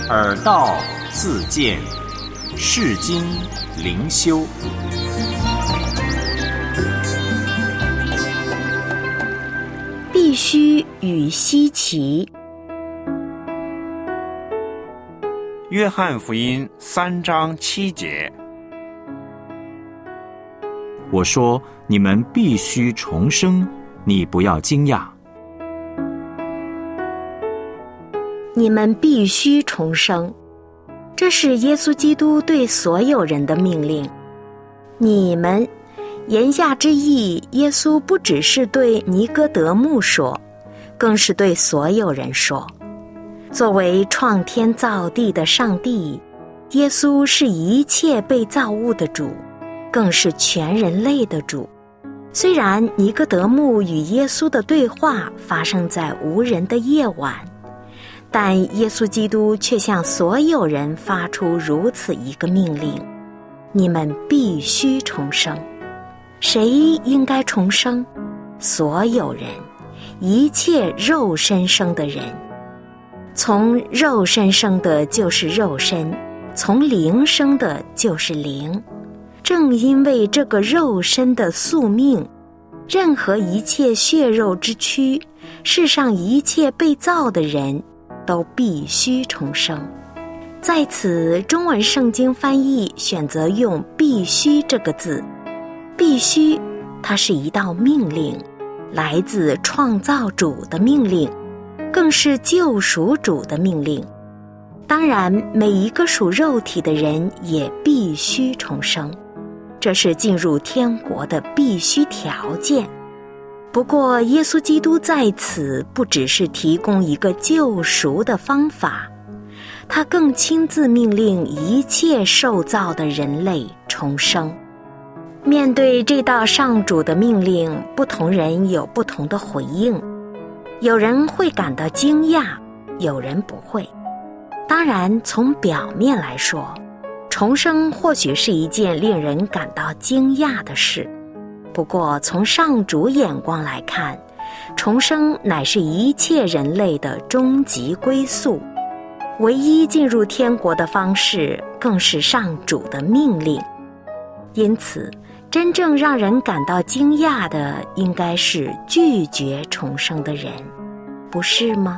耳道自见，世经灵修。 必须与稀奇。 约翰福音3章7节。 我说你们必须重生，你不要惊讶。 你们必须重生，这是耶稣基督对所有人的命令。你们，言下之意，耶稣不只是对尼哥德慕说，更是对所有人说。作为创天造地的上帝，耶稣是一切被造物的主，更是全人类的主。虽然尼哥德慕与耶稣的对话发生在无人的夜晚，但耶稣基督却向所有人发出如此一个命令：你们必须重生。谁应该重生？所有人，一切肉身生的人。从肉身生的就是肉身，从灵生的就是灵。正因为这个肉身的宿命，任何一切血肉之躯，世上一切被造的人都必须重生。在此，中文圣经翻译选择用必须这个字。必须，它是一道命令，来自创造主的命令，更是救赎主的命令。当然，每一个属肉体的人也必须重生，这是进入天国的必须条件。不过，耶稣基督在此不只是提供一个救赎的方法，他更亲自命令一切受造的人类重生。面对这道上主的命令，不同人有不同的回应，有人会感到惊讶，有人不会。当然，从表面来说，重生或许是一件令人感到惊讶的事。不过，从上主眼光来看，重生乃是一切人类的终极归宿，唯一进入天国的方式，更是上主的命令。因此，真正让人感到惊讶的，应该是拒绝重生的人，不是吗？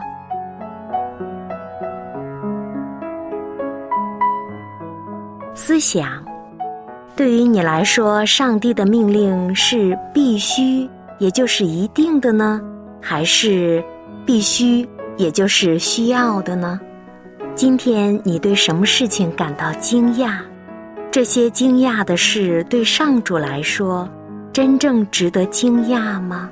思想，对于你来说，上帝的命令是必须，也就是一定的呢？还是必须，也就是需要的呢？今天你对什么事情感到惊讶？这些惊讶的事对上主来说，真正值得惊讶吗？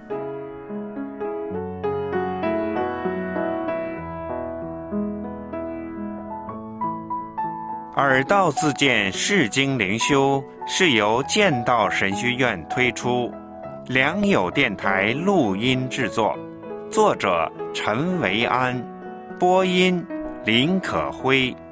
耳道自见世经灵修是由剑道神学院推出，良友电台录音制作，作者陈维安，播音林可辉。